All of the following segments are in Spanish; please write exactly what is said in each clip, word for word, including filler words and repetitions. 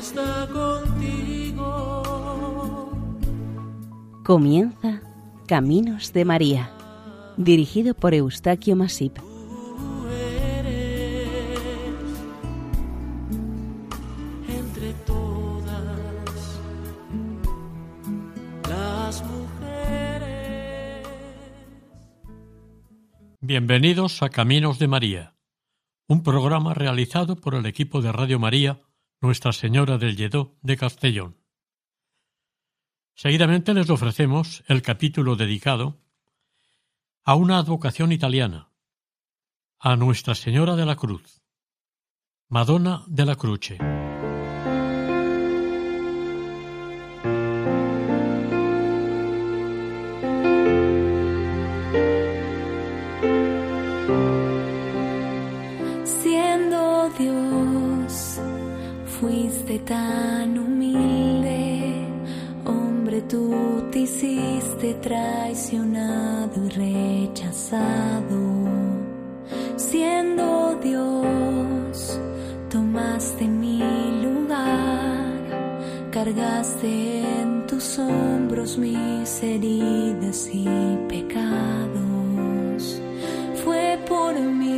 está contigo. Comienza Caminos de María, dirigido por Eustaquio Masip. Bienvenidos a Caminos de María, un programa realizado por el equipo de Radio María, Nuestra Señora del Lledó de Castellón. Seguidamente les ofrecemos el capítulo dedicado a una advocación italiana, a Nuestra Señora de la Cruz, Madonna della Croce. Fuiste tan humilde, hombre, tú te hiciste traicionado y rechazado. Siendo Dios, tomaste mi lugar, cargaste en tus hombros mis heridas y pecados. Fue por mí.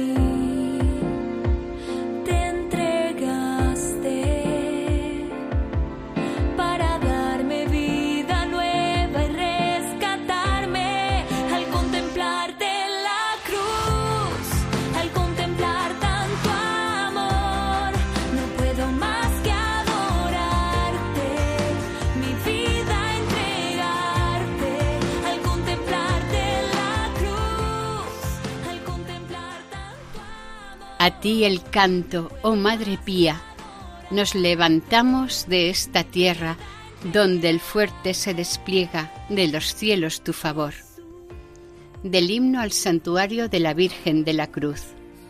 A ti el canto, oh Madre Pía, nos levantamos de esta tierra donde el fuerte se despliega de los cielos tu favor. Del himno al santuario de la Virgen de la Cruz.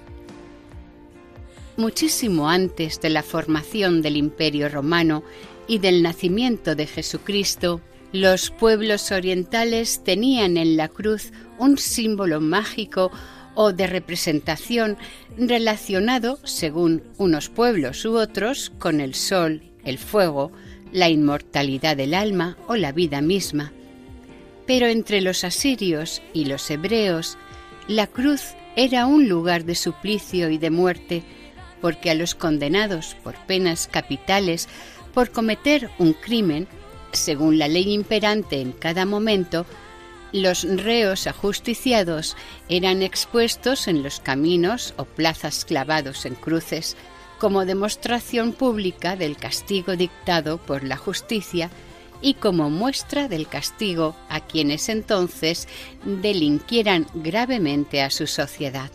Muchísimo antes de la formación del Imperio Romano y del nacimiento de Jesucristo, los pueblos orientales tenían en la cruz un símbolo mágico o de representación relacionado, según unos pueblos u otros, con el sol, el fuego, la inmortalidad del alma o la vida misma. Pero entre los asirios y los hebreos, la cruz era un lugar de suplicio y de muerte, porque a los condenados por penas capitales por cometer un crimen, según la ley imperante en cada momento, los reos ajusticiados eran expuestos en los caminos o plazas clavados en cruces como demostración pública del castigo dictado por la justicia y como muestra del castigo a quienes entonces delinquieran gravemente a su sociedad.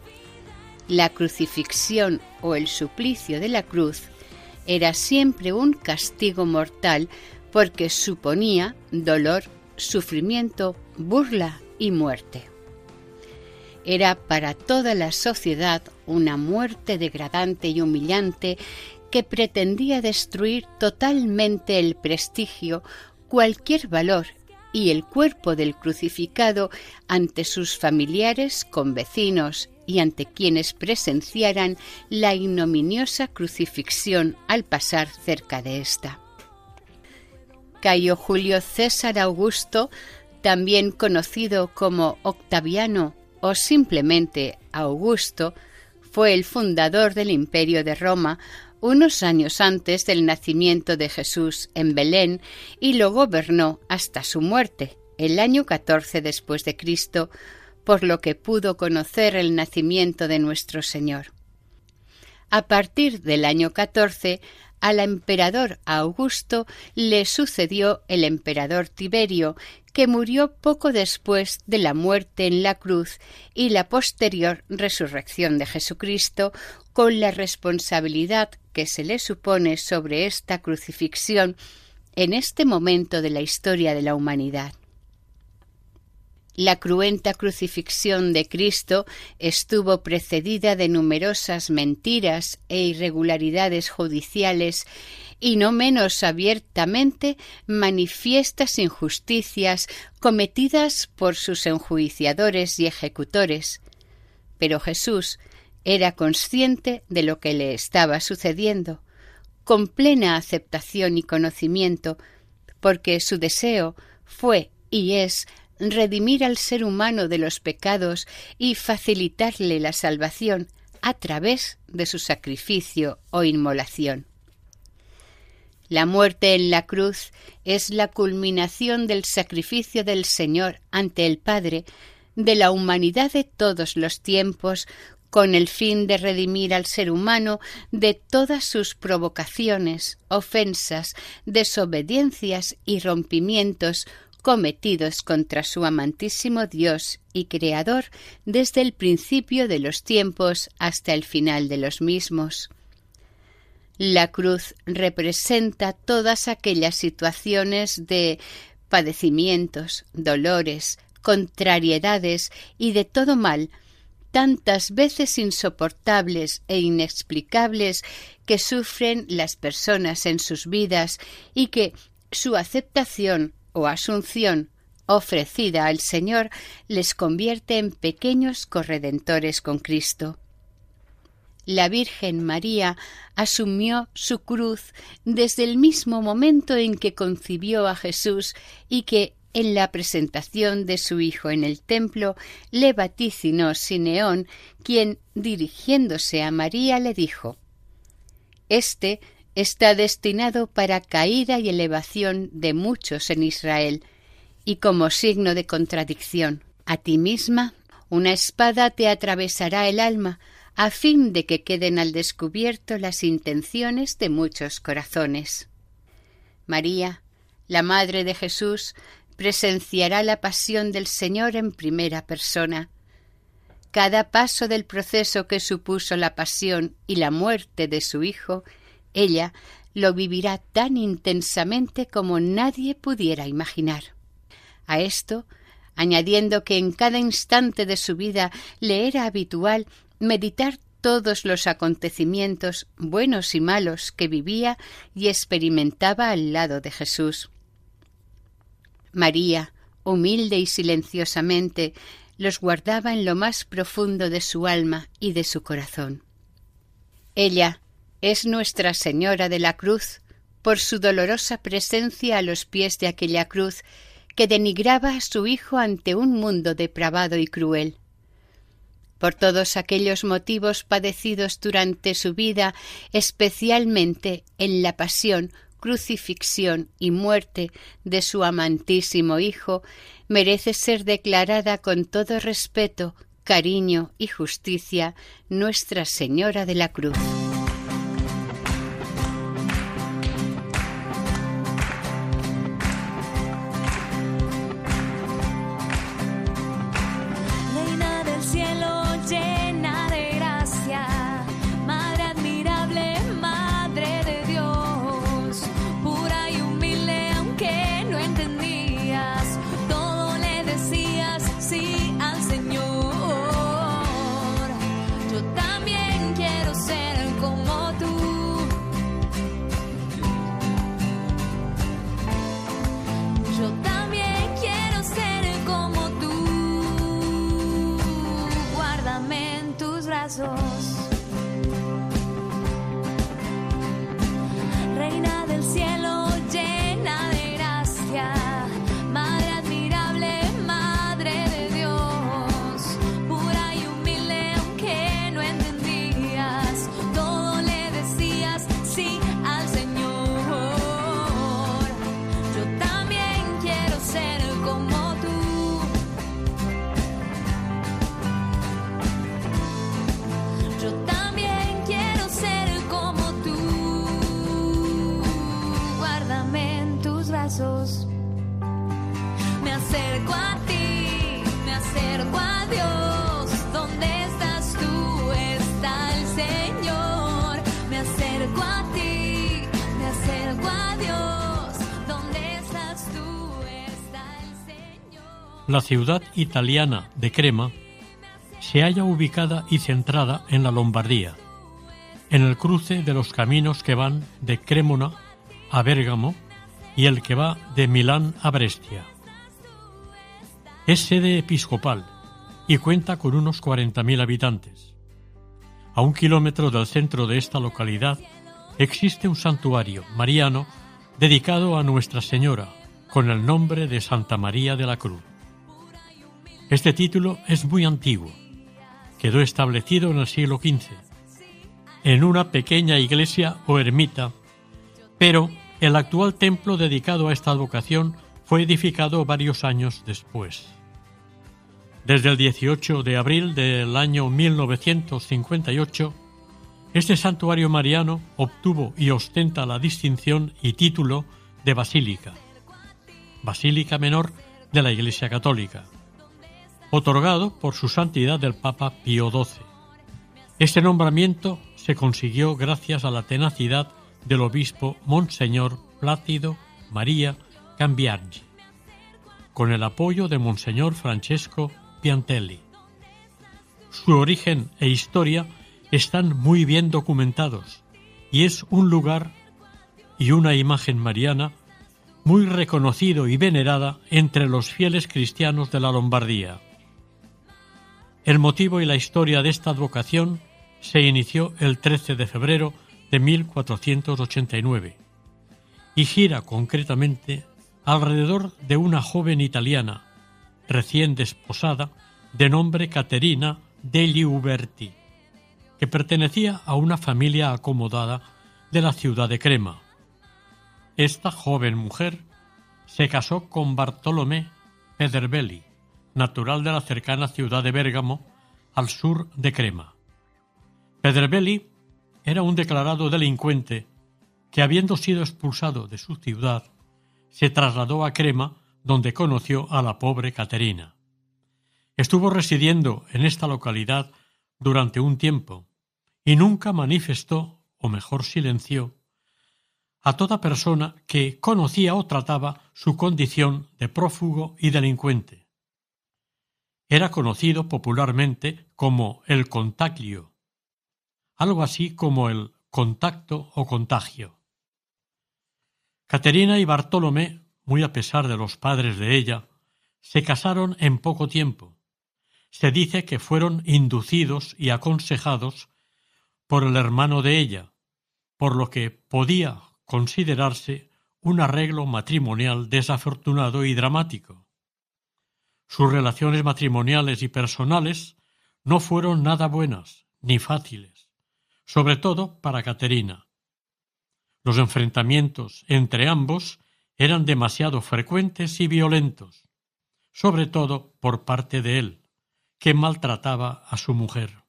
La crucifixión o el suplicio de la cruz era siempre un castigo mortal porque suponía dolor, sufrimiento, burla y muerte. Era para toda la sociedad una muerte degradante y humillante que pretendía destruir totalmente el prestigio, cualquier valor y el cuerpo del crucificado ante sus familiares, convecinos y ante quienes presenciaran la ignominiosa crucifixión al pasar cerca de ésta. Cayo Julio César Augusto, también conocido como Octaviano o simplemente Augusto, fue el fundador del Imperio de Roma unos años antes del nacimiento de Jesús en Belén y lo gobernó hasta su muerte, el año catorce después de Cristo, por lo que pudo conocer el nacimiento de nuestro Señor. A partir del año catorce, al emperador Augusto le sucedió el emperador Tiberio, que murió poco después de la muerte en la cruz y la posterior resurrección de Jesucristo, con la responsabilidad que se le supone sobre esta crucifixión en este momento de la historia de la humanidad. La cruenta crucifixión de Cristo estuvo precedida de numerosas mentiras e irregularidades judiciales y no menos abiertamente manifiestas injusticias cometidas por sus enjuiciadores y ejecutores. Pero Jesús era consciente de lo que le estaba sucediendo, con plena aceptación y conocimiento, porque su deseo fue y es redimir al ser humano de los pecados y facilitarle la salvación a través de su sacrificio o inmolación. La muerte en la cruz es la culminación del sacrificio del Señor ante el Padre de la humanidad de todos los tiempos, con el fin de redimir al ser humano de todas sus provocaciones, ofensas, desobediencias y rompimientos cometidos contra su amantísimo Dios y Creador desde el principio de los tiempos hasta el final de los mismos. La cruz representa todas aquellas situaciones de padecimientos, dolores, contrariedades y de todo mal, tantas veces insoportables e inexplicables que sufren las personas en sus vidas y que su aceptación o asunción ofrecida al Señor les convierte en pequeños corredentores con Cristo. La Virgen María asumió su cruz desde el mismo momento en que concibió a Jesús y que en la presentación de su hijo en el templo le vaticinó Simeón, quien, dirigiéndose a María, le dijo: «Este está destinado para caída y elevación de muchos en Israel, y como signo de contradicción. A ti misma una espada te atravesará el alma, a fin de que queden al descubierto las intenciones de muchos corazones». María, la Madre de Jesús, presenciará la pasión del Señor en primera persona. Cada paso del proceso que supuso la pasión y la muerte de su Hijo, ella lo vivirá tan intensamente como nadie pudiera imaginar. A esto, añadiendo que en cada instante de su vida le era habitual meditar todos los acontecimientos, buenos y malos, que vivía y experimentaba al lado de Jesús. María, humilde y silenciosamente, los guardaba en lo más profundo de su alma y de su corazón. Ella es Nuestra Señora de la Cruz, por su dolorosa presencia a los pies de aquella cruz que denigraba a su Hijo ante un mundo depravado y cruel. Por todos aquellos motivos padecidos durante su vida, especialmente en la pasión, crucifixión y muerte de su amantísimo Hijo, merece ser declarada con todo respeto, cariño y justicia Nuestra Señora de la Cruz. Reina del cielo, llena de gracia, Madre admirable, Madre de Dios, pura y humilde aunque no entendías, todo le decías sí al Señor. Yo también quiero ser como tú. Yo también quiero ser como tú. Guárdame en tus brazos. Me acerco a ti, me acerco a Dios. ¿Dónde estás tú? Está el Señor. Me acerco a ti, me acerco a Dios. ¿Dónde estás tú? Está el Señor. La ciudad italiana de Crema se halla ubicada y centrada en la Lombardía, en el cruce de los caminos que van de Cremona a Bérgamo y el que va de Milán a Brescia. Es sede episcopal y cuenta con unos cuarenta mil habitantes. A un kilómetro del centro de esta localidad existe un santuario mariano dedicado a Nuestra Señora, con el nombre de Santa María de la Cruz. Este título es muy antiguo. Quedó establecido en el siglo quince, en una pequeña iglesia o ermita, pero el actual templo dedicado a esta advocación fue edificado varios años después. Desde el dieciocho de abril del año mil novecientos cincuenta y ocho, este santuario mariano obtuvo y ostenta la distinción y título de basílica, basílica menor de la Iglesia Católica, otorgado por su santidad el Papa Pío doce. Este nombramiento se consiguió gracias a la tenacidad del obispo Monseñor Plácido María Cambiaggi, con el apoyo de Monseñor Francesco Piantelli. Su origen e historia están muy bien documentados y es un lugar y una imagen mariana muy reconocido y venerada entre los fieles cristianos de la Lombardía. El motivo y la historia de esta advocación se inició el trece de febrero de mil cuatrocientos ochenta y nueve y gira concretamente alrededor de una joven italiana recién desposada de nombre Caterina degli Uberti, que pertenecía a una familia acomodada de la ciudad de Crema. Esta joven mujer se casó con Bartolomé Pederbelli, natural de la cercana ciudad de Bérgamo, al sur de Crema. Pederbelli era un declarado delincuente que, habiendo sido expulsado de su ciudad, se trasladó a Crema, donde conoció a la pobre Caterina. Estuvo residiendo en esta localidad durante un tiempo y nunca manifestó, o mejor silenció, a toda persona que conocía o trataba su condición de prófugo y delincuente. Era conocido popularmente como el contaglio, algo así como el contacto o contagio. Caterina y Bartolomé, muy a pesar de los padres de ella, se casaron en poco tiempo. Se dice que fueron inducidos y aconsejados por el hermano de ella, por lo que podía considerarse un arreglo matrimonial desafortunado y dramático. Sus relaciones matrimoniales y personales no fueron nada buenas ni fáciles, sobre todo para Caterina. Los enfrentamientos entre ambos eran demasiado frecuentes y violentos, sobre todo por parte de él, que maltrataba a su mujer.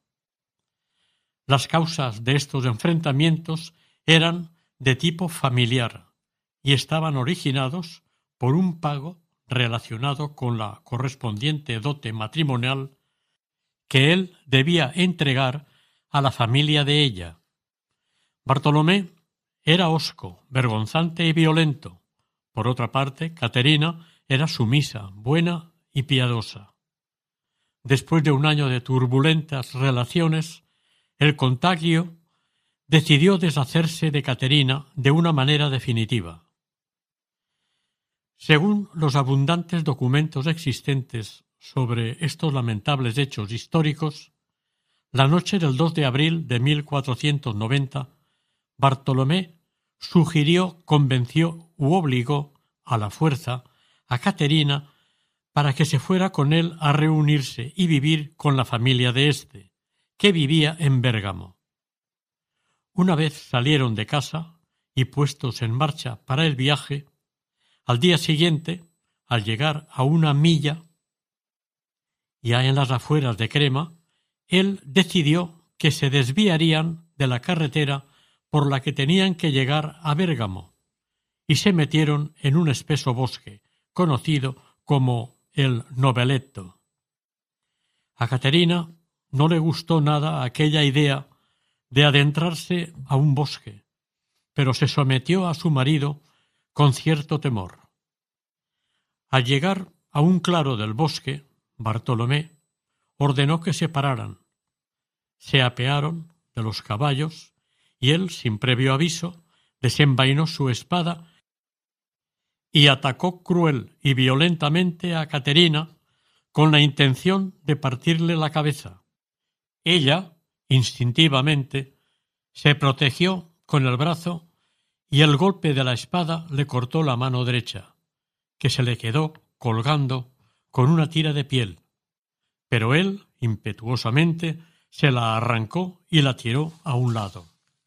Las causas de estos enfrentamientos eran de tipo familiar y estaban originados por un pago relacionado con la correspondiente dote matrimonial que él debía entregar a la familia de ella. Bartolomé era hosco, vergonzante y violento. Por otra parte, Caterina era sumisa, buena y piadosa. Después de un año de turbulentas relaciones, el contagio decidió deshacerse de Caterina de una manera definitiva. Según los abundantes documentos existentes sobre estos lamentables hechos históricos, la noche del dos de abril de mil cuatrocientos noventa, Bartolomé sugirió, convenció u obligó a la fuerza a Caterina para que se fuera con él a reunirse y vivir con la familia de éste, que vivía en Bérgamo. Una vez salieron de casa y puestos en marcha para el viaje, al día siguiente, al llegar a una milla, ya en las afueras de Crema, él decidió que se desviarían de la carretera por la que tenían que llegar a Bérgamo y se metieron en un espeso bosque, conocido como el Noveletto. A Caterina no le gustó nada aquella idea de adentrarse a un bosque, pero se sometió a su marido con cierto temor. Al llegar a un claro del bosque, Bartolomé ordenó que se pararan. Se apearon de los caballos y él, sin previo aviso, desenvainó su espada y atacó cruel y violentamente a Caterina con la intención de partirle la cabeza. Ella, instintivamente, se protegió con el brazo y el golpe de la espada le cortó la mano derecha, que se le quedó colgando con una tira de piel. Pero él, impetuosamente, se la arrancó y la tiró a un lado.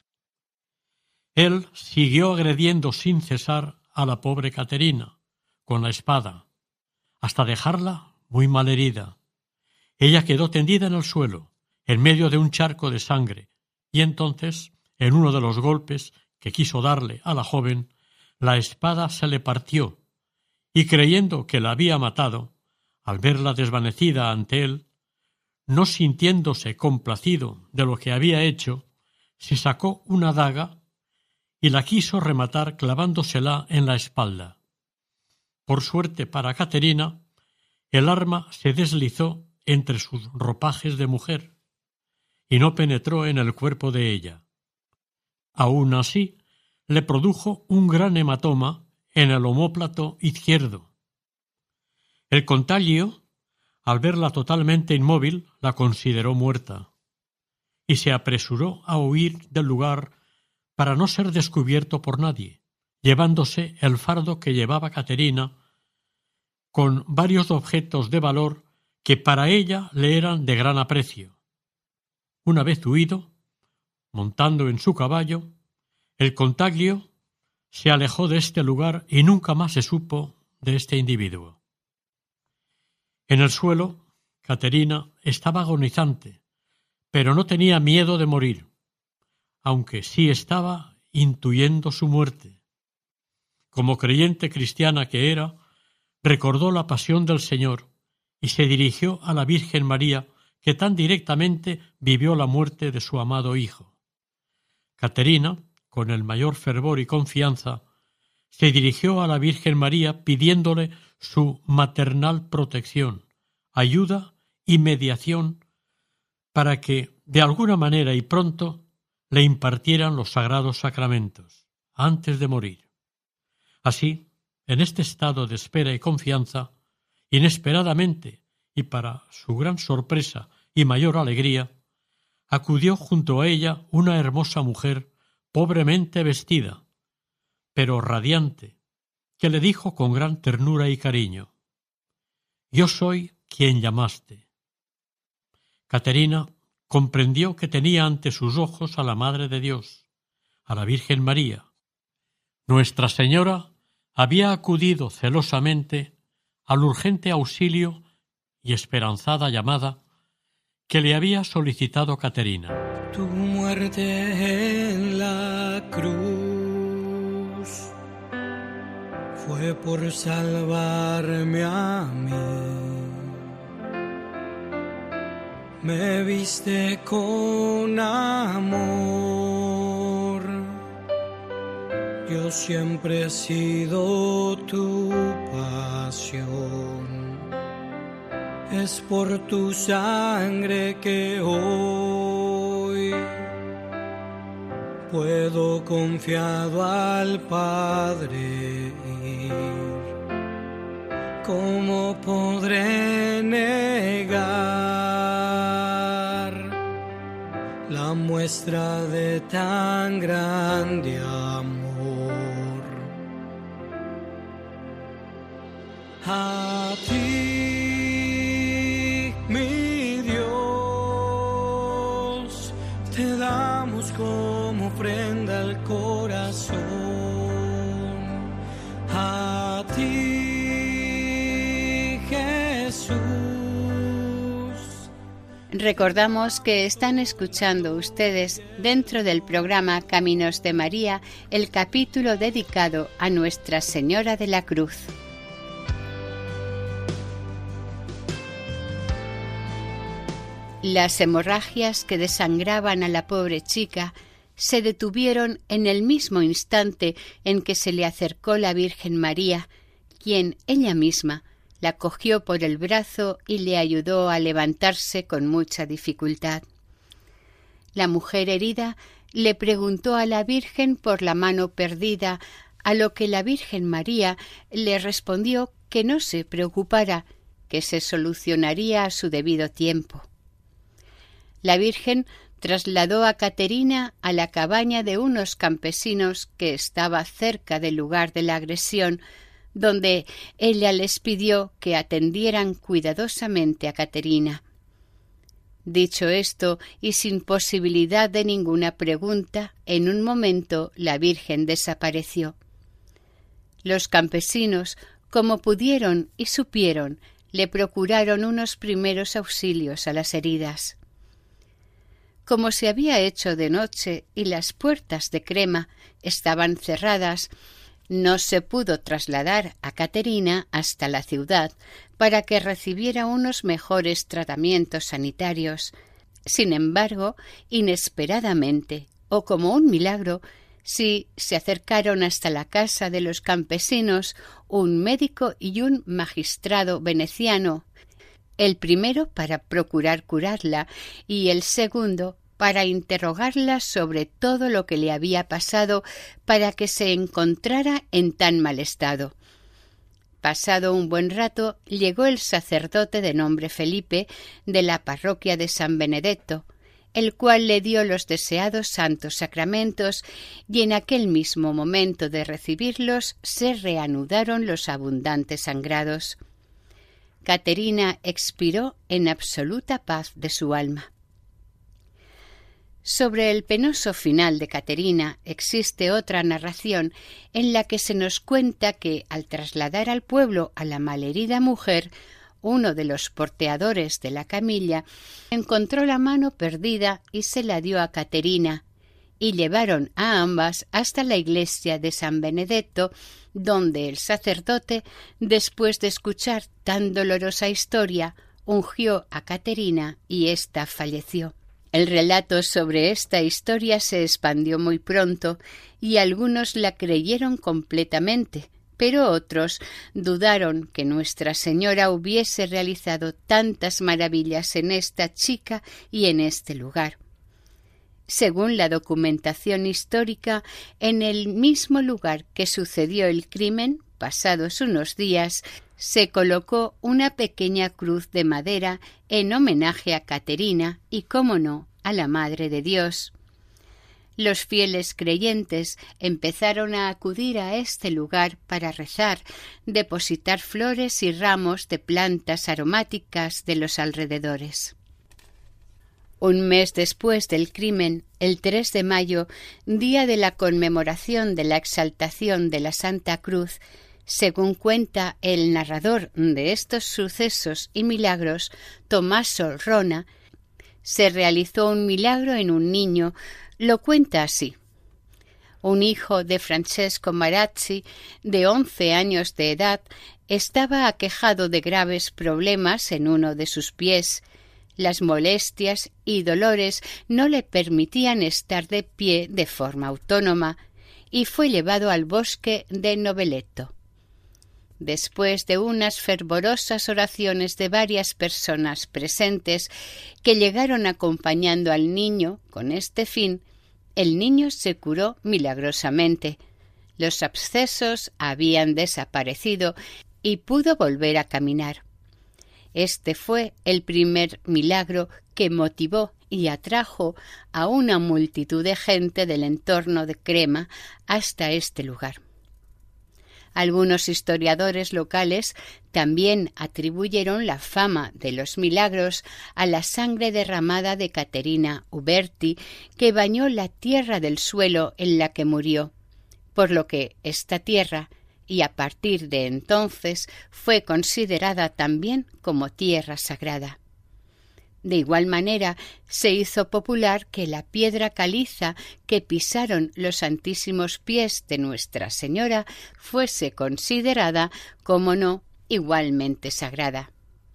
Él siguió agrediendo sin cesar a la pobre Caterina con la espada, hasta dejarla muy malherida. Ella quedó tendida en el suelo, en medio de un charco de sangre, y entonces, en uno de los golpes que quiso darle a la joven, la espada se le partió, y creyendo que la había matado, al verla desvanecida ante él, no sintiéndose complacido de lo que había hecho, se sacó una daga y la quiso rematar clavándosela en la espalda. Por suerte para Caterina, el arma se deslizó entre sus ropajes de mujer y no penetró en el cuerpo de ella. Aun así, le produjo un gran hematoma en el omóplato izquierdo. El contaglio, al verla totalmente inmóvil, la consideró muerta y se apresuró a huir del lugar para no ser descubierto por nadie, llevándose el fardo que llevaba Caterina con varios objetos de valor que para ella le eran de gran aprecio. Una vez huido, montando en su caballo, el contaglio se alejó de este lugar y nunca más se supo de este individuo. En el suelo, Caterina estaba agonizante, pero no tenía miedo de morir, aunque sí estaba intuyendo su muerte. Como creyente cristiana que era, recordó la pasión del Señor y se dirigió a la Virgen María, que tan directamente vivió la muerte de su amado Hijo. Caterina, con el mayor fervor y confianza, se dirigió a la Virgen María pidiéndole su maternal protección, ayuda y mediación para que, de alguna manera y pronto, le impartieran los sagrados sacramentos, antes de morir. Así, en este estado de espera y confianza, inesperadamente y para su gran sorpresa y mayor alegría, acudió junto a ella una hermosa mujer pobremente vestida, pero radiante, que le dijo con gran ternura y cariño: «Yo soy quien llamaste». Caterina comprendió que tenía ante sus ojos a la Madre de Dios, a la Virgen María. Nuestra Señora había acudido celosamente al urgente auxilio y esperanzada llamada que le había solicitado Caterina. Tu muerte en la cruz fue por salvarme a mí. Me viste con amor. Yo siempre he sido tu pasión. Es por tu sangre que hoy puedo confiado al Padre ir. ¿Cómo podré negar la muestra de tan grande amor? A ti, mi Dios, te damos como ofrenda al corazón. A ti, Jesús. Recordamos que están escuchando ustedes, dentro del programa Caminos de María, el capítulo dedicado a Nuestra Señora de la Cruz. Las hemorragias que desangraban a la pobre chica se detuvieron en el mismo instante en que se le acercó la Virgen María, quien ella misma la cogió por el brazo y le ayudó a levantarse con mucha dificultad. La mujer herida le preguntó a la Virgen por la mano perdida, a lo que la Virgen María le respondió que no se preocupara, que se solucionaría a su debido tiempo. La Virgen trasladó a Caterina a la cabaña de unos campesinos que estaba cerca del lugar de la agresión, donde ella les pidió que atendieran cuidadosamente a Caterina. Dicho esto, y sin posibilidad de ninguna pregunta, en un momento la Virgen desapareció. Los campesinos, como pudieron y supieron, le procuraron unos primeros auxilios a las heridas. Como se había hecho de noche y las puertas de Crema estaban cerradas, no se pudo trasladar a Caterina hasta la ciudad para que recibiera unos mejores tratamientos sanitarios. Sin embargo, inesperadamente, o como un milagro, sí se acercaron hasta la casa de los campesinos un médico y un magistrado veneciano, el primero para procurar curarla y el segundo para interrogarla sobre todo lo que le había pasado para que se encontrara en tan mal estado. Pasado un buen rato, llegó el sacerdote de nombre Felipe de la parroquia de San Benedetto, el cual le dio los deseados santos sacramentos, y en aquel mismo momento de recibirlos se reanudaron los abundantes sangrados. Caterina expiró en absoluta paz de su alma. Sobre el penoso final de Caterina existe otra narración en la que se nos cuenta que, al trasladar al pueblo a la malherida mujer, uno de los porteadores de la camilla encontró la mano perdida y se la dio a Caterina, y llevaron a ambas hasta la iglesia de San Benedetto, donde el sacerdote, después de escuchar tan dolorosa historia, ungió a Caterina y ésta falleció. El relato sobre esta historia se expandió muy pronto y algunos la creyeron completamente, pero otros dudaron que Nuestra Señora hubiese realizado tantas maravillas en esta chica y en este lugar. Según la documentación histórica, en el mismo lugar que sucedió el crimen, pasados unos días, se colocó una pequeña cruz de madera en homenaje a Caterina y, cómo no, a la Madre de Dios. Los fieles creyentes empezaron a acudir a este lugar para rezar, depositar flores y ramos de plantas aromáticas de los alrededores. Un mes después del crimen, el tres de mayo, día de la conmemoración de la exaltación de la Santa Cruz, según cuenta el narrador de estos sucesos y milagros, Tommaso Rona, se realizó un milagro en un niño. Lo cuenta así. Un hijo de Francesco Marazzi, de once años de edad, estaba aquejado de graves problemas en uno de sus pies. Las molestias y dolores no le permitían estar de pie de forma autónoma, y fue llevado al bosque de Noveletto. Después de unas fervorosas oraciones de varias personas presentes que llegaron acompañando al niño con este fin, el niño se curó milagrosamente. Los abscesos habían desaparecido y pudo volver a caminar. Este fue el primer milagro que motivó y atrajo a una multitud de gente del entorno de Crema hasta este lugar. Algunos historiadores locales también atribuyeron la fama de los milagros a la sangre derramada de Caterina Uberti, que bañó la tierra del suelo en la que murió, por lo que esta tierra, y a partir de entonces, fue considerada también como tierra sagrada. De igual manera, se hizo popular que la piedra caliza que pisaron los santísimos pies de Nuestra Señora fuese considerada, como no, igualmente sagrada.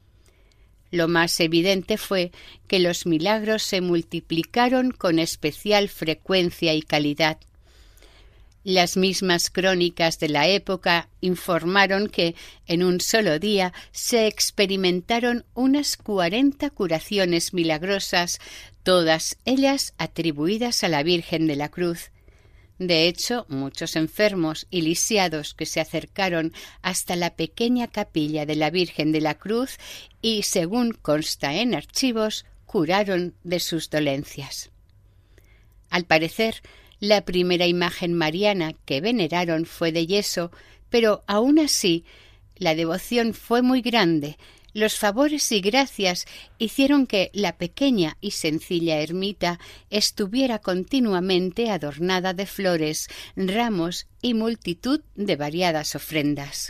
Lo más evidente fue que los milagros se multiplicaron con especial frecuencia y calidad. Las mismas crónicas de la época informaron que en un solo día se experimentaron unas cuarenta curaciones milagrosas, todas ellas atribuidas a la Virgen de la Cruz. De hecho, muchos enfermos y lisiados que se acercaron hasta la pequeña capilla de la Virgen de la Cruz y, según consta en archivos, curaron de sus dolencias. Al parecer, la primera imagen mariana que veneraron fue de yeso, pero aún así la devoción fue muy grande. Los favores y gracias hicieron que la pequeña y sencilla ermita estuviera continuamente adornada de flores, ramos y multitud de variadas ofrendas.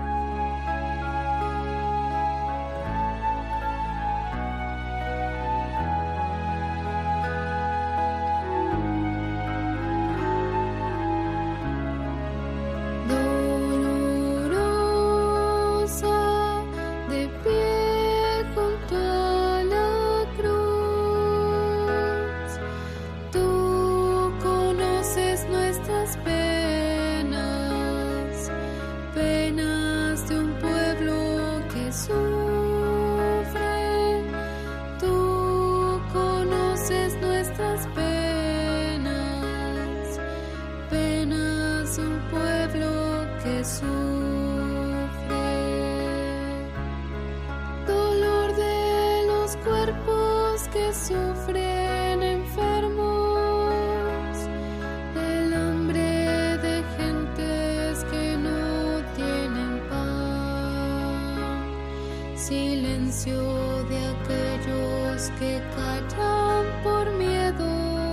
Sufren enfermos del hambre de gentes que no tienen pan, silencio de aquellos que callan por miedo,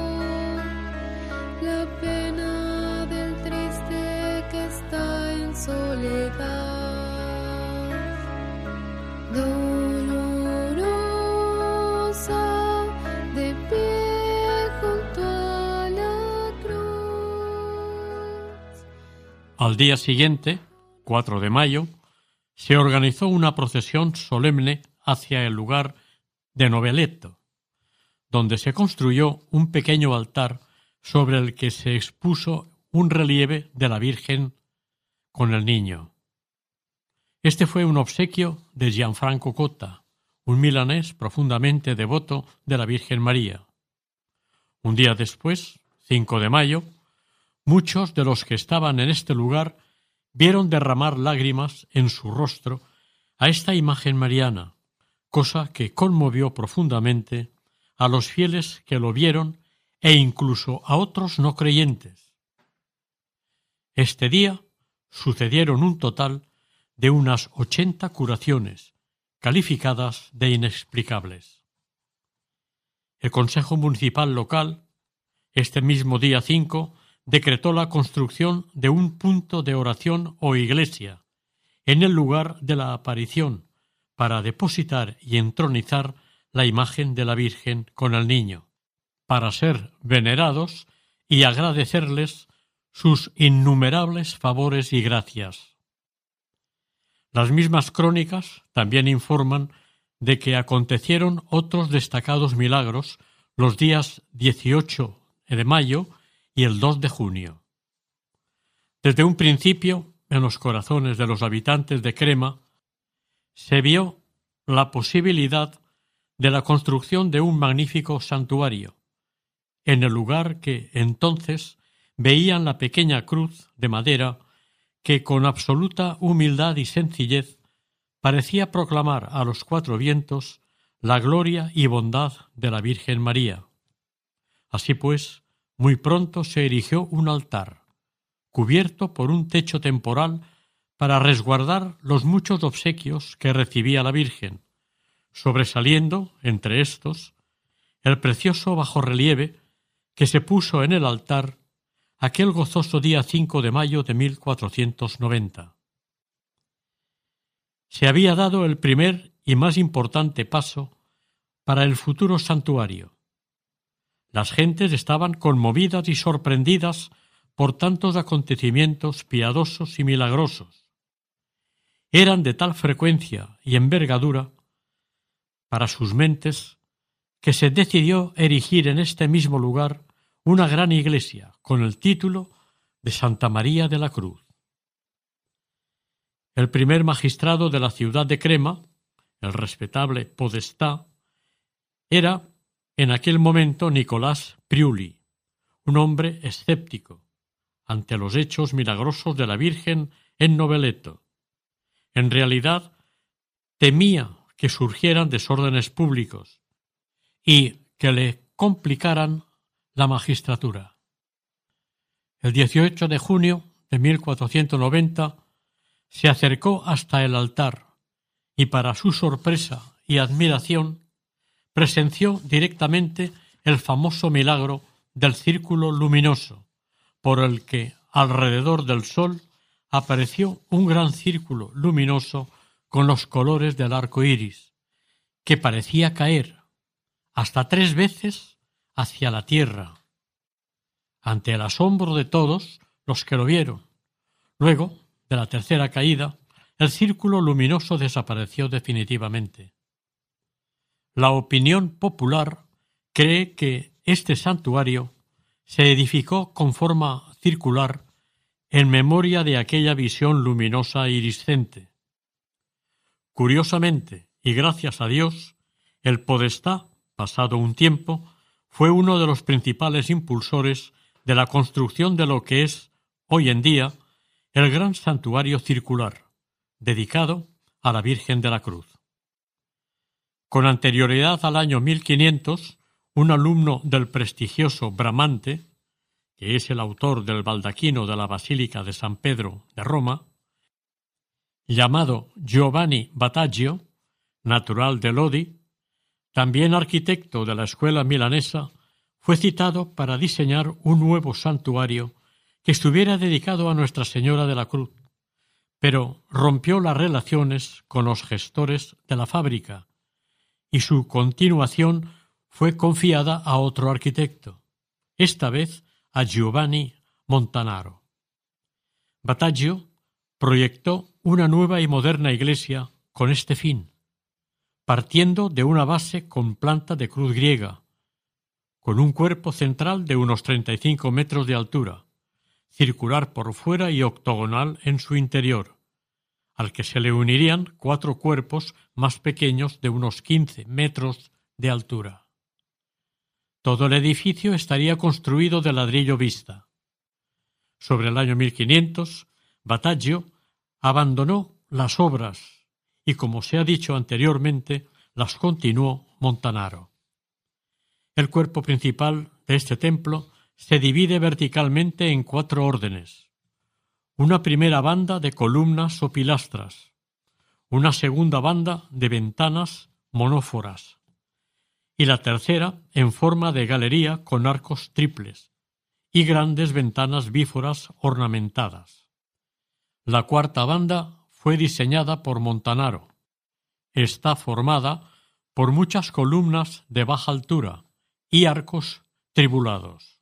la pena del triste que está en soledad. Dolorosa de pie junto a la cruz. Al día siguiente, cuatro de mayo, se organizó una procesión solemne hacia el lugar de Noveletto, donde se construyó un pequeño altar sobre el que se expuso un relieve de la Virgen con el niño. Este fue un obsequio de Gianfranco Cotta, un milanés profundamente devoto de la Virgen María. Un día después, cinco de mayo, muchos de los que estaban en este lugar vieron derramar lágrimas en su rostro a esta imagen mariana, cosa que conmovió profundamente a los fieles que lo vieron e incluso a otros no creyentes. Este día sucedieron un total de unas ochenta curaciones, calificadas de inexplicables. El Consejo Municipal local, este mismo día cinco, decretó la construcción de un punto de oración o iglesia en el lugar de la aparición para depositar y entronizar la imagen de la Virgen con el niño, para ser venerados y agradecerles sus innumerables favores y gracias. Las mismas crónicas también informan de que acontecieron otros destacados milagros los días dieciocho de mayo y el dos de junio. Desde un principio, en los corazones de los habitantes de Crema, se vio la posibilidad de la construcción de un magnífico santuario, en el lugar que entonces veían la pequeña cruz de madera que con absoluta humildad y sencillez parecía proclamar a los cuatro vientos la gloria y bondad de la Virgen María. Así pues, muy pronto se erigió un altar, cubierto por un techo temporal para resguardar los muchos obsequios que recibía la Virgen, sobresaliendo, entre estos, el precioso bajorrelieve que se puso en el altar aquel gozoso día cinco de mayo de mil cuatrocientos noventa. Se había dado el primer y más importante paso para el futuro santuario. Las gentes estaban conmovidas y sorprendidas por tantos acontecimientos piadosos y milagrosos. Eran de tal frecuencia y envergadura para sus mentes que se decidió erigir en este mismo lugar una gran iglesia con el título de Santa María de la Cruz. El primer magistrado de la ciudad de Crema, el respetable podestá, era en aquel momento Nicolás Priuli, un hombre escéptico ante los hechos milagrosos de la Virgen en Noveletto. En realidad, temía que surgieran desórdenes públicos y que le complicaran la magistratura. El dieciocho de junio de mil cuatrocientos noventa se acercó hasta el altar y, para su sorpresa y admiración, presenció directamente el famoso milagro del círculo luminoso, por el que alrededor del sol apareció un gran círculo luminoso con los colores del arco iris, que parecía caer hasta tres veces hacia la tierra, ante el asombro de todos los que lo vieron. Luego de la tercera caída, el círculo luminoso desapareció definitivamente. La opinión popular cree que este santuario se edificó con forma circular en memoria de aquella visión luminosa iriscente. Curiosamente, y gracias a Dios, el podestá, pasado un tiempo, fue uno de los principales impulsores de la construcción de lo que es, hoy en día, el gran santuario circular, dedicado a la Virgen de la Cruz. Con anterioridad al año mil quinientos, un alumno del prestigioso Bramante, que es el autor del baldaquino de la Basílica de San Pedro de Roma, llamado Giovanni Battagio, natural de Lodi, también arquitecto de la escuela milanesa, fue citado para diseñar un nuevo santuario que estuviera dedicado a Nuestra Señora de la Cruz, pero rompió las relaciones con los gestores de la fábrica y su continuación fue confiada a otro arquitecto, esta vez a Giovanni Montanaro. Battagio proyectó una nueva y moderna iglesia con este fin, partiendo de una base con planta de cruz griega, con un cuerpo central de unos treinta y cinco metros de altura, circular por fuera y octogonal en su interior, al que se le unirían cuatro cuerpos más pequeños de unos quince metros de altura. Todo el edificio estaría construido de ladrillo vista. Sobre el año mil quinientos, Battagio abandonó las obras y, como se ha dicho anteriormente, las continuó Montanaro. El cuerpo principal de este templo se divide verticalmente en cuatro órdenes: una primera banda de columnas o pilastras, una segunda banda de ventanas monóforas y la tercera en forma de galería con arcos triples y grandes ventanas bíforas ornamentadas. La cuarta banda fue diseñada por Montanaro. Está formada por muchas columnas de baja altura y arcos tribulados.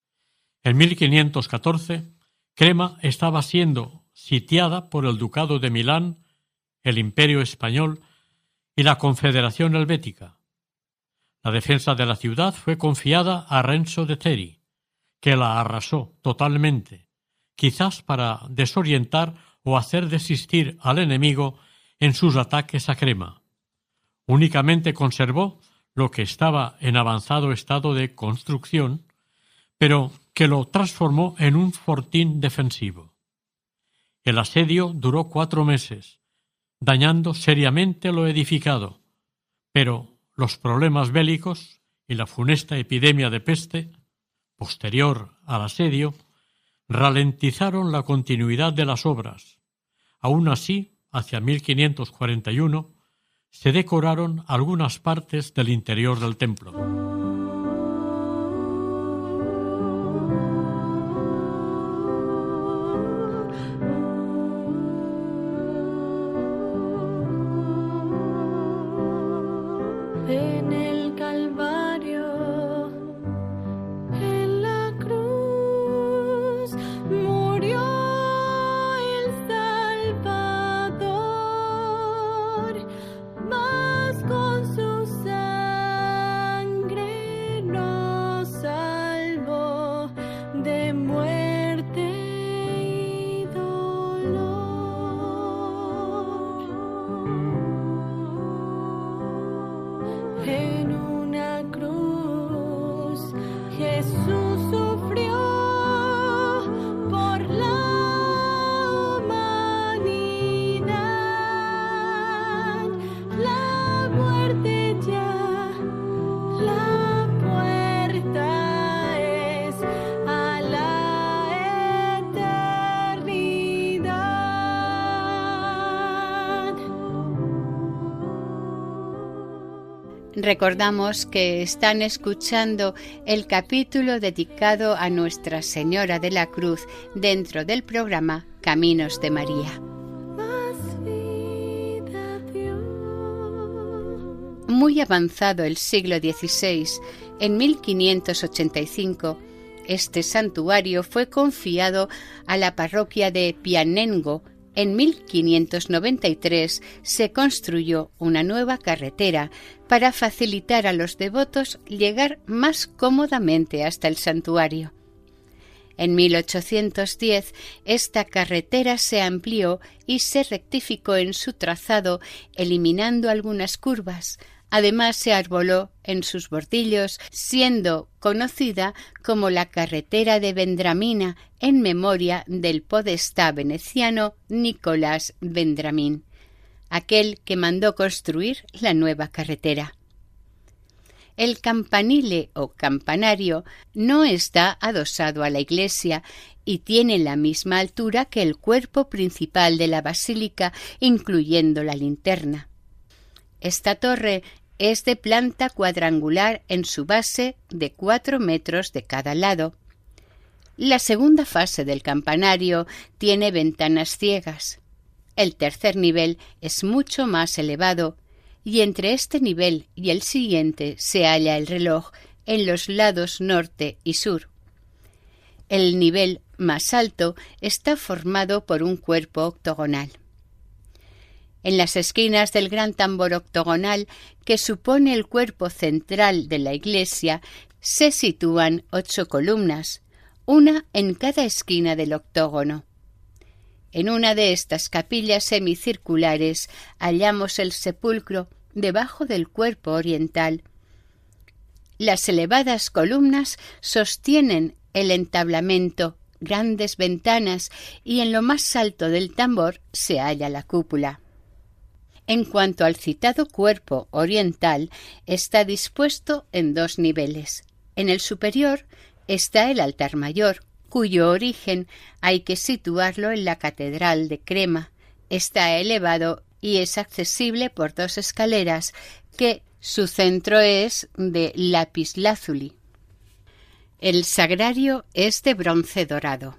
En mil quinientos catorce, Crema estaba siendo sitiada por el Ducado de Milán, el Imperio Español y la Confederación Helvética. La defensa de la ciudad fue confiada a Renzo de Theri, que la arrasó totalmente, quizás para desorientar o hacer desistir al enemigo en sus ataques a Crema. Únicamente conservó lo que estaba en avanzado estado de construcción, pero que lo transformó en un fortín defensivo. El asedio duró cuatro meses, dañando seriamente lo edificado, pero los problemas bélicos y la funesta epidemia de peste, posterior al asedio, ralentizaron la continuidad de las obras. Aún así, hacia mil quinientos cuarenta y uno, se decoraron algunas partes del interior del templo. En el Calvario, en la cruz, murió el Salvador, mas con su sangre Recordamos que están escuchando el capítulo dedicado a Nuestra Señora de la Cruz dentro del programa Caminos de María. Muy avanzado el siglo dieciséis, en mil quinientos ochenta y cinco, este santuario fue confiado a la parroquia de Pianengo. En mil quinientos noventa y tres se construyó una nueva carretera para facilitar a los devotos llegar más cómodamente hasta el santuario. En mil ochocientos diez esta carretera se amplió y se rectificó en su trazado, eliminando algunas curvas. Además se arboló en sus bordillos, siendo conocida como la carretera de Vendramina en memoria del podestá veneciano Nicolás Vendramin, aquel que mandó construir la nueva carretera. El campanile o campanario no está adosado a la iglesia y tiene la misma altura que el cuerpo principal de la basílica, incluyendo la linterna. Esta torre es de planta cuadrangular en su base, de cuatro metros de cada lado. La segunda fase del campanario tiene ventanas ciegas. El tercer nivel es mucho más elevado, y entre este nivel y el siguiente se halla el reloj en los lados norte y sur. El nivel más alto está formado por un cuerpo octogonal. En las esquinas del gran tambor octogonal, que supone el cuerpo central de la iglesia, se sitúan ocho columnas, una en cada esquina del octógono. En una de estas capillas semicirculares hallamos el sepulcro debajo del cuerpo oriental. Las elevadas columnas sostienen el entablamento, grandes ventanas, y en lo más alto del tambor se halla la cúpula. En cuanto al citado cuerpo oriental, está dispuesto en dos niveles. En el superior está el altar mayor, cuyo origen hay que situarlo en la catedral de Crema. Está elevado y es accesible por dos escaleras que su centro es de lapislázuli. El sagrario es de bronce dorado.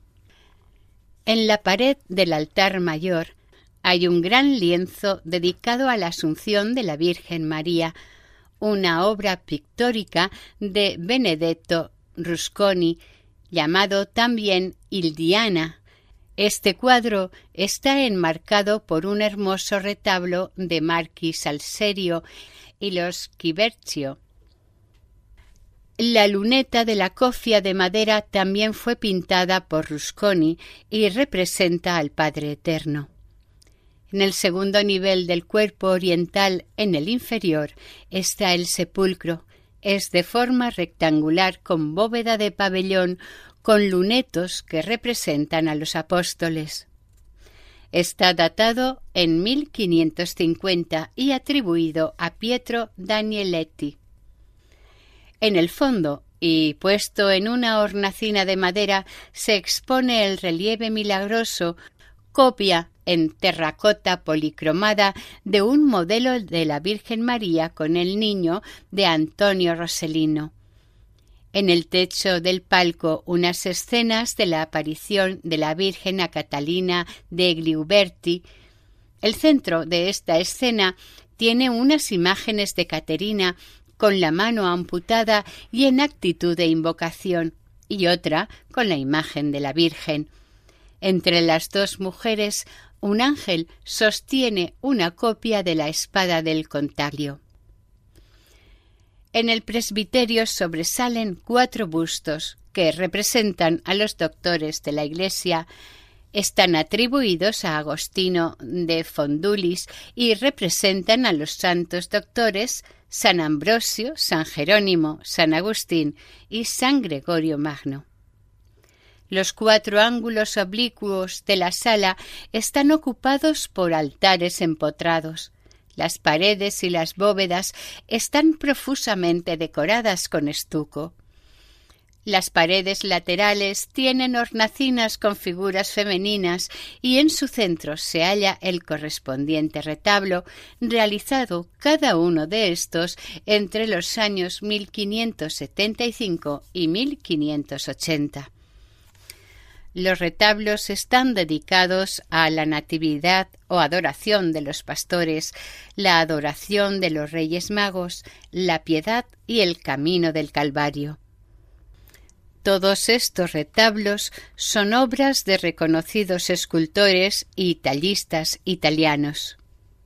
En la pared del altar mayor hay un gran lienzo dedicado a la Asunción de la Virgen María, una obra pictórica de Benedetto Rusconi, llamado también Ildiana. Este cuadro está enmarcado por un hermoso retablo de Marchi Salserio y los Quiverchio. La luneta de la cofia de madera también fue pintada por Rusconi y representa al Padre Eterno. En el segundo nivel del cuerpo oriental, en el inferior, está el sepulcro. Es de forma rectangular con bóveda de pabellón, con lunetos que representan a los apóstoles. Está datado en mil quinientos cincuenta y atribuido a Pietro Danieletti. En el fondo, y puesto en una hornacina de madera, se expone el relieve milagroso, copia en terracota policromada de un modelo de la Virgen María con el Niño de Antonio Rossellino. En el techo del palco unas escenas de la aparición de la Virgen a Catalina degli Uberti. El centro de esta escena tiene unas imágenes de Caterina con la mano amputada y en actitud de invocación, y otra con la imagen de la Virgen. Entre las dos mujeres, un ángel sostiene una copia de la espada del Contaglio. En el presbiterio sobresalen cuatro bustos que representan a los doctores de la Iglesia. Están atribuidos a Agostino de Fondulis y representan a los santos doctores San Ambrosio, San Jerónimo, San Agustín y San Gregorio Magno. Los cuatro ángulos oblicuos de la sala están ocupados por altares empotrados. Las paredes y las bóvedas están profusamente decoradas con estuco. Las paredes laterales tienen hornacinas con figuras femeninas y en su centro se halla el correspondiente retablo, realizado cada uno de estos entre los años mil quinientos setenta y cinco y mil quinientos ochenta. Los retablos están dedicados a la Natividad o adoración de los pastores, la adoración de los Reyes Magos, la Piedad y el Camino del Calvario. Todos estos retablos son obras de reconocidos escultores y tallistas italianos.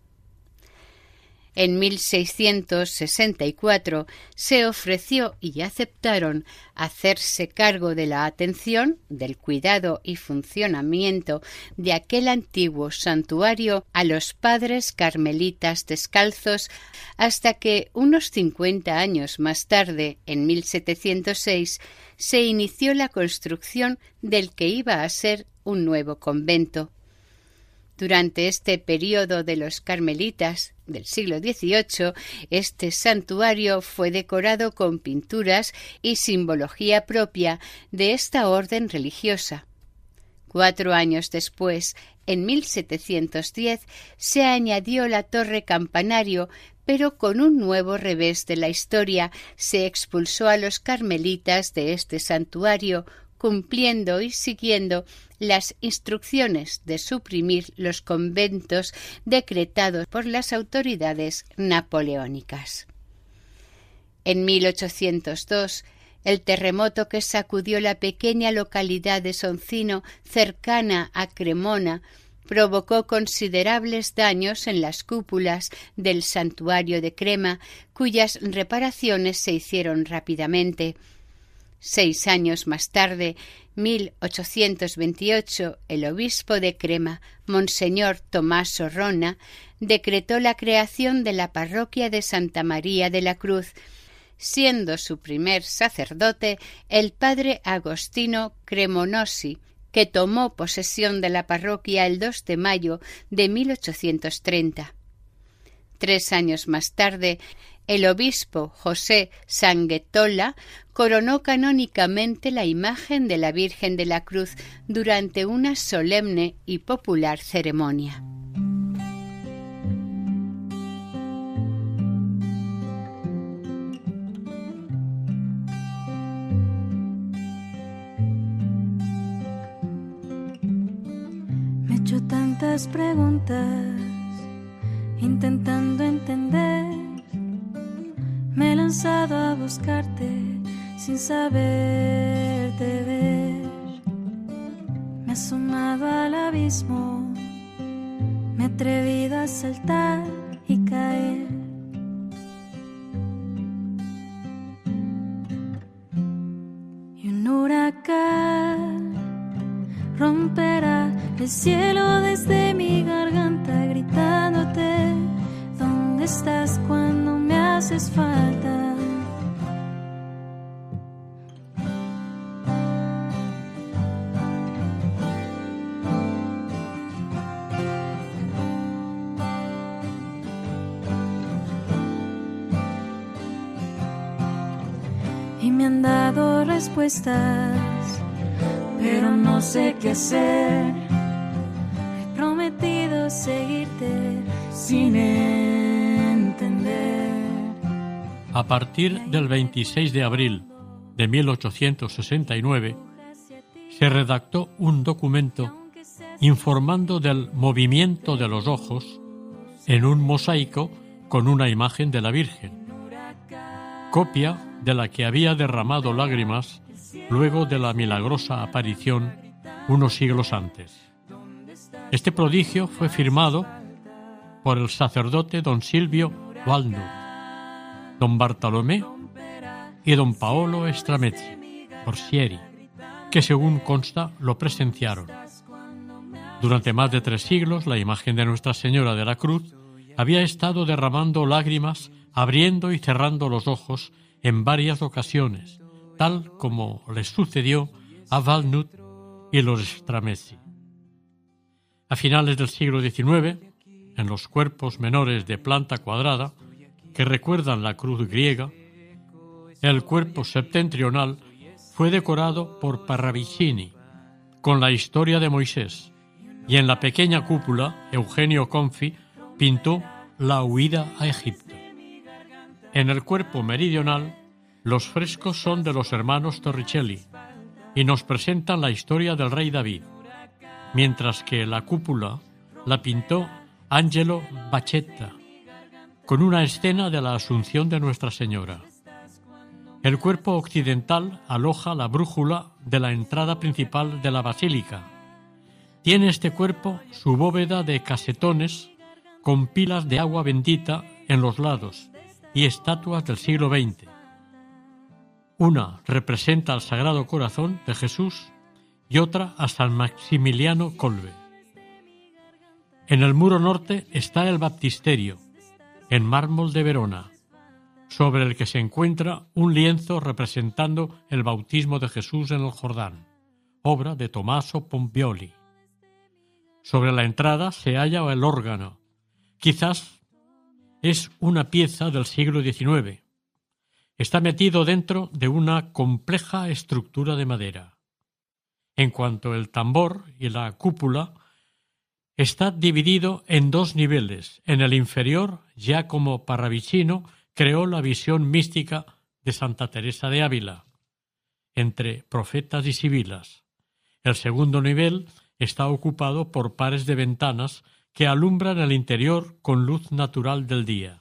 En mil seiscientos sesenta y cuatro se ofreció y aceptaron hacerse cargo de la atención, del cuidado y funcionamiento de aquel antiguo santuario a los padres carmelitas descalzos hasta que unos cincuenta años más tarde, en mil setecientos seis, se inició la construcción del que iba a ser un nuevo convento. Durante este periodo de los carmelitas del siglo dieciocho, este santuario fue decorado con pinturas y simbología propia de esta orden religiosa. Cuatro años después, en mil setecientos diez, se añadió la torre campanario, pero con un nuevo revés de la historia se expulsó a los carmelitas de este santuario, cumpliendo y siguiendo las instrucciones de suprimir los conventos decretados por las autoridades napoleónicas. En mil ochocientos dos, el terremoto que sacudió la pequeña localidad de Soncino, cercana a Cremona, provocó considerables daños en las cúpulas del santuario de Crema, cuyas reparaciones se hicieron rápidamente. Seis años más tarde, mil ochocientos veintiocho, el obispo de Crema, Monseñor Tommaso Rona, decretó la creación de la parroquia de Santa María de la Cruz, siendo su primer sacerdote el padre Agostino Cremonosi, que tomó posesión de la parroquia el dos de mayo de mil ochocientos treinta. Tres años más tarde, el obispo José Sanguetola coronó canónicamente la imagen de la Virgen de la Cruz durante una solemne y popular ceremonia. Me he hecho tantas preguntas, intentando entender. Me he lanzado a buscarte sin saberte ver. Me he asomado al abismo, me he atrevido a saltar y caer. Y un huracán romperá el cielo desde mi garganta gritándote: ¿dónde estás cuando me haces falta? Y me han dado respuestas, pero no sé qué hacer. He prometido seguirte sin entender. A partir del veintiséis de abril de mil ochocientos sesenta y nueve, se redactó un documento informando del movimiento de los ojos en un mosaico con una imagen de la Virgen, copia de la que había derramado lágrimas luego de la milagrosa aparición unos siglos antes. Este prodigio fue firmado por el sacerdote don Silvio Walnut, don Bartolomé y don Paolo Stramezzi, Orsieri, que según consta lo presenciaron. Durante más de tres siglos la imagen de Nuestra Señora de la Cruz había estado derramando lágrimas, abriendo y cerrando los ojos en varias ocasiones, tal como les sucedió a Walnut y los Stramezzi. A finales del siglo diecinueve, en los cuerpos menores de planta cuadrada que recuerdan la cruz griega, el cuerpo septentrional fue decorado por Parravicini con la historia de Moisés, y en la pequeña cúpula Eugenio Confi pintó la huida a Egipto. En el cuerpo meridional, los frescos son de los hermanos Torricelli y nos presentan la historia del rey David, mientras que la cúpula la pintó Angelo Bacchetta, con una escena de la Asunción de Nuestra Señora. El cuerpo occidental aloja la brújula de la entrada principal de la basílica. Tiene este cuerpo su bóveda de casetones con pilas de agua bendita en los lados y estatuas del siglo veinte. Una representa al Sagrado Corazón de Jesús y otra a San Maximiliano Kolbe. En el muro norte está el baptisterio, en mármol de Verona, sobre el que se encuentra un lienzo representando el bautismo de Jesús en el Jordán, obra de Tommaso Pompioli. Sobre la entrada se halla el órgano, quizás es una pieza del siglo diecinueve. Está metido dentro de una compleja estructura de madera. En cuanto al tambor y la cúpula, está dividido en dos niveles. En el inferior, Giacomo Parravicino creó la visión mística de Santa Teresa de Ávila, entre profetas y sibilas. El segundo nivel está ocupado por pares de ventanas que alumbran el interior con luz natural del día.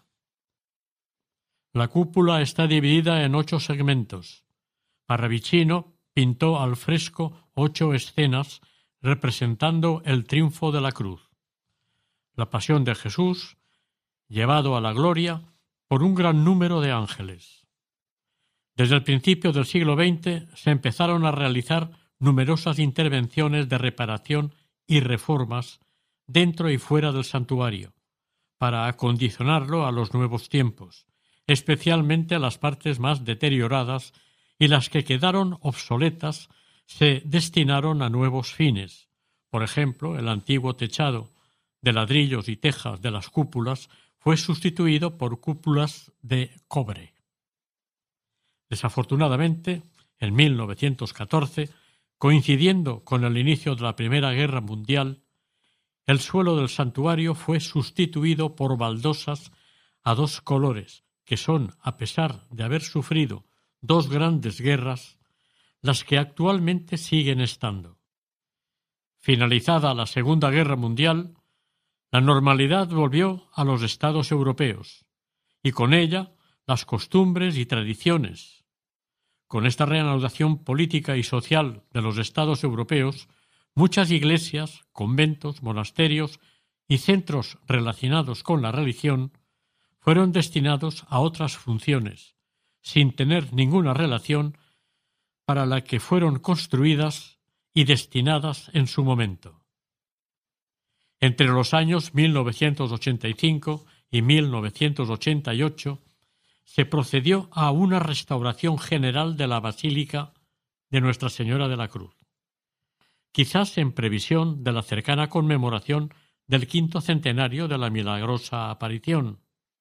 La cúpula está dividida en ocho segmentos. Parravicino pintó al fresco ocho escenas representando el triunfo de la cruz, la pasión de Jesús, llevado a la gloria por un gran número de ángeles. Desde el principio del siglo veinte se empezaron a realizar numerosas intervenciones de reparación y reformas dentro y fuera del santuario, para acondicionarlo a los nuevos tiempos, especialmente a las partes más deterioradas, y las que quedaron obsoletas se destinaron a nuevos fines. Por ejemplo, el antiguo techado de ladrillos y tejas de las cúpulas fue sustituido por cúpulas de cobre. Desafortunadamente, en mil novecientos catorce, coincidiendo con el inicio de la Primera Guerra Mundial, el suelo del santuario fue sustituido por baldosas a dos colores, que son, a pesar de haber sufrido dos grandes guerras, las que actualmente siguen estando. Finalizada la Segunda Guerra Mundial, la normalidad volvió a los estados europeos, y con ella las costumbres y tradiciones. Con esta reanudación política y social de los estados europeos, muchas iglesias, conventos, monasterios y centros relacionados con la religión fueron destinados a otras funciones, sin tener ninguna relación para la que fueron construidas y destinadas en su momento. Entre los años mil novecientos ochenta y cinco y mil novecientos ochenta y ocho se procedió a una restauración general de la Basílica de Nuestra Señora de la Cruz, quizás en previsión de la cercana conmemoración del quinto centenario de la milagrosa aparición.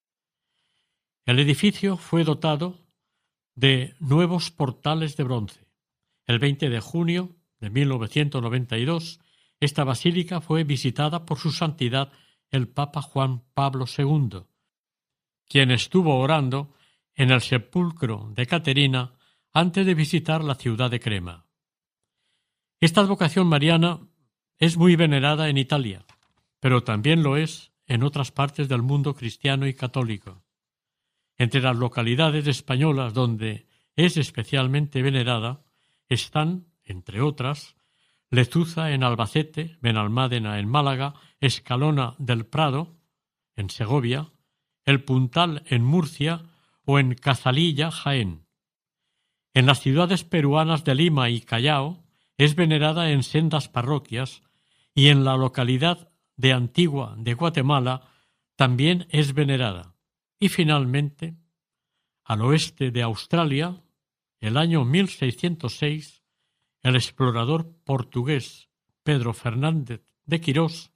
El edificio fue dotado de nuevos portales de bronce. El veinte de junio de mil novecientos noventa y dos, esta basílica fue visitada por su santidad el Papa Juan Pablo segundo, quien estuvo orando en el sepulcro de Caterina antes de visitar la ciudad de Crema. Esta advocación mariana es muy venerada en Italia, pero también lo es en otras partes del mundo cristiano y católico. Entre las localidades españolas donde es especialmente venerada están, entre otras, Lezuza en Albacete, Benalmádena en Málaga, Escalona del Prado en Segovia, El Puntal en Murcia o en Cazalilla, Jaén. En las ciudades peruanas de Lima y Callao es venerada en sendas parroquias y en la localidad de Antigua de Guatemala también es venerada. Y finalmente, al oeste de Australia, el año mil seiscientos seis, el explorador portugués Pedro Fernández de Quirós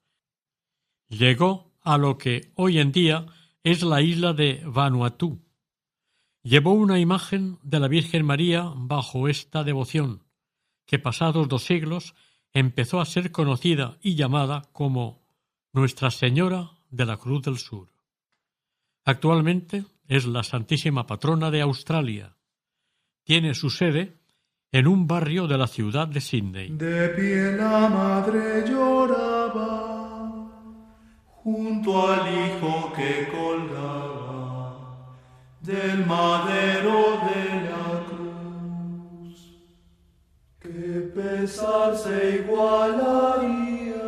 llegó a lo que hoy en día es la isla de Vanuatu, llevó una imagen de la Virgen María bajo esta devoción, que pasados dos siglos empezó a ser conocida y llamada como Nuestra Señora de la Cruz del Sur. Actualmente es la Santísima Patrona de Australia. Tiene su sede en un barrio de la ciudad de Sydney. De pie la madre lloraba junto al hijo que colgaba del madero de la cruz. Que pesar se igualaría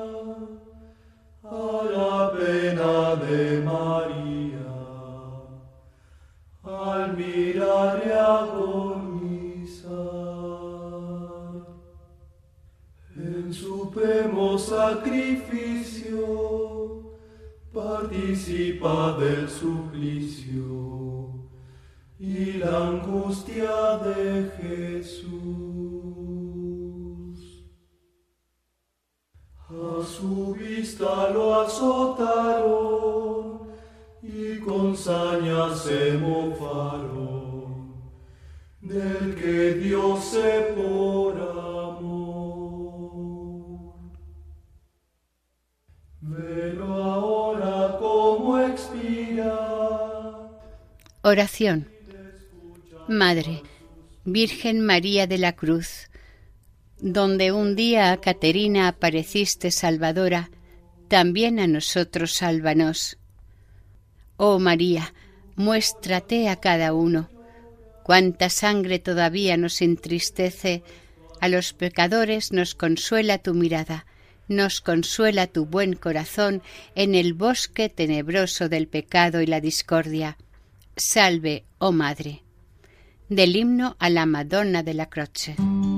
a la pena de María al mirarle agonizar. En supremo sacrificio participa del suplicio y la angustia de Jesús. A su vista lo azotaron y con sañas se mofaron del que Dios se por amor. Velo ahora como expira. Oración. Madre, Virgen María de la Cruz, donde un día a Caterina apareciste salvadora, también a nosotros sálvanos. Oh María, muéstrate a cada uno. Cuánta sangre todavía nos entristece, a los pecadores nos consuela tu mirada, nos consuela tu buen corazón en el bosque tenebroso del pecado y la discordia. Salve, oh Madre. Del himno a la Madonna della Croce.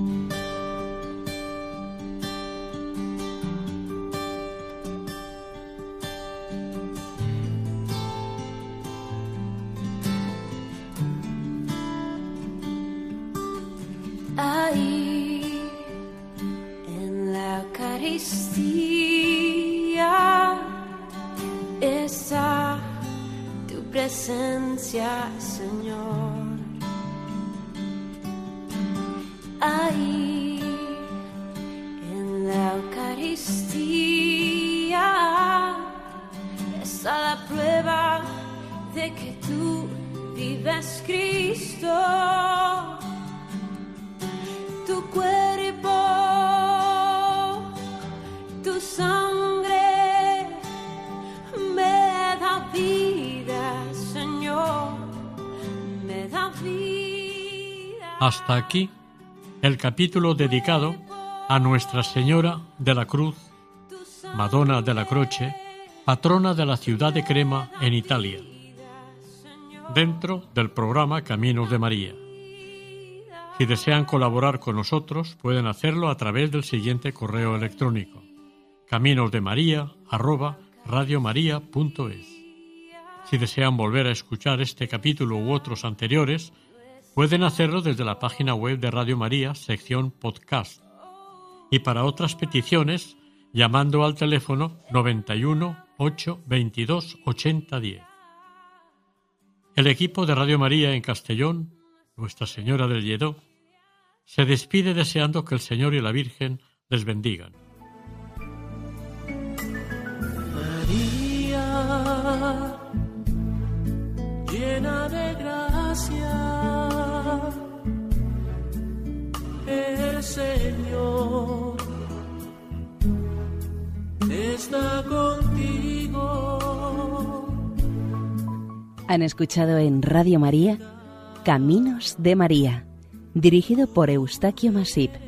Ahí en la Eucaristía está tu presencia, Señor. Ahí en la Eucaristía está la prueba de que tú vives, Cristo. Tu cuerpo, tu sangre me da vida, Señor, me da vida. Hasta aquí el capítulo dedicado a Nuestra Señora de la Cruz, Madonna della Croce, patrona de la ciudad de Crema en Italia, dentro del programa Caminos de María. Si desean colaborar con nosotros, pueden hacerlo a través del siguiente correo electrónico: caminosdemaria arroba radiomaria punto es. Si desean volver a escuchar este capítulo u otros anteriores, pueden hacerlo desde la página web de Radio María, sección podcast. Y para otras peticiones, llamando al teléfono noventa y uno, ocho, veintidós, ochenta, diez. El equipo de Radio María en Castellón, Nuestra Señora del Lledó, se despide deseando que el Señor y la Virgen les bendigan. María, llena de gracia, el Señor está contigo. Han escuchado en Radio María Caminos de María, dirigido por Eustaquio Masip.